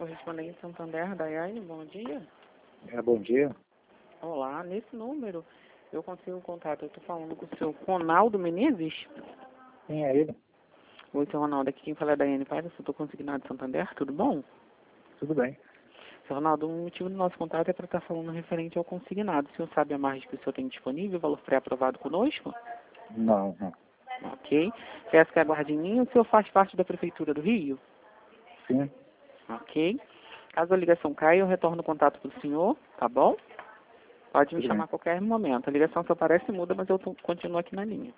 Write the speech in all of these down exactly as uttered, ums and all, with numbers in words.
correspondente Santander, Daiane, bom dia. É, bom dia. Olá, nesse número eu consigo contato, eu estou falando com o seu Ronaldo Menezes. Quem é ele? Oi, seu Ronaldo, aqui quem fala é Daiane Paz, eu estou consignado de Santander, tudo bom? Tudo bem. Seu Ronaldo, o motivo do nosso contato é para estar falando referente ao consignado. O senhor sabe a margem que o senhor tem disponível, valor pré-aprovado conosco? Não, não. Ok. Peço que aguarde em mim. O senhor faz parte da Prefeitura do Rio? Sim. Ok. Caso a ligação caia, eu retorno o contato para o senhor, tá bom? Pode me Tudo chamar bem. a qualquer momento. A ligação só parece muda, mas eu tô- continuo aqui na linha.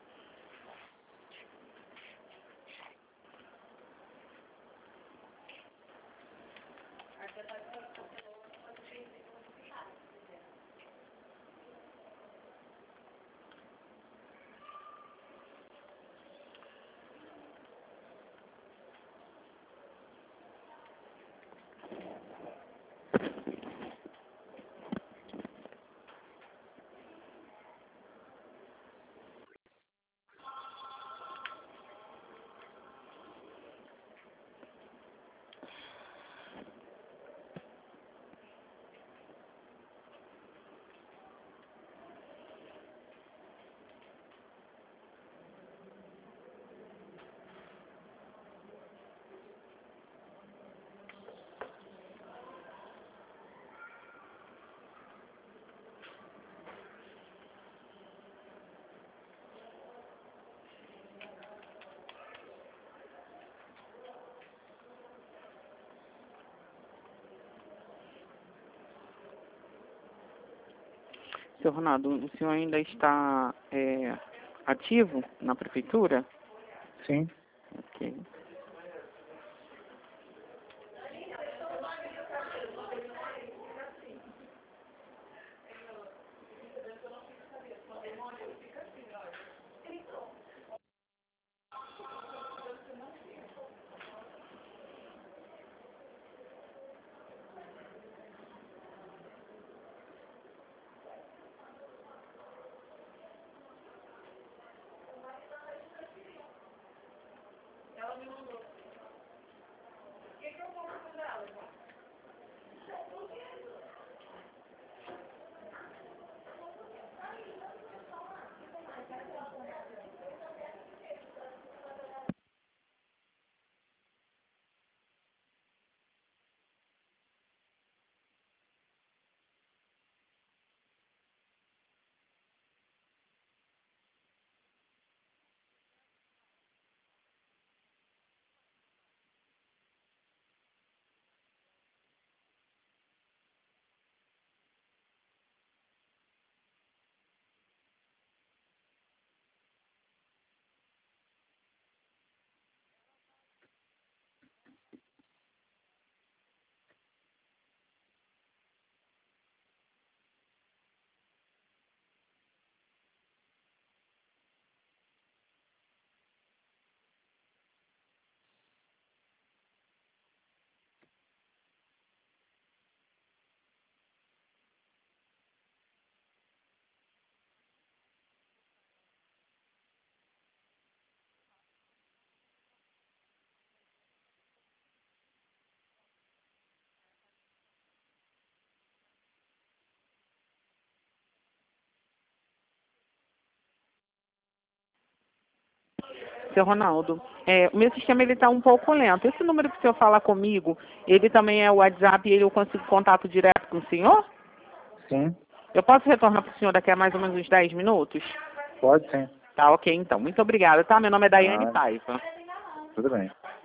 Seu Ronaldo, o senhor ainda está é, ativo na Prefeitura? Sim. Ok. Seu Ronaldo, é, o meu sistema ele está um pouco lento. Esse número que o senhor fala comigo, ele também é o WhatsApp e ele eu consigo contato direto com o senhor? Sim. Eu posso retornar para o senhor daqui a mais ou menos uns dez minutos? Pode sim. Tá, ok, então. Muito obrigada, tá? Meu nome é Daiane Ah, Paiva. tudo bem.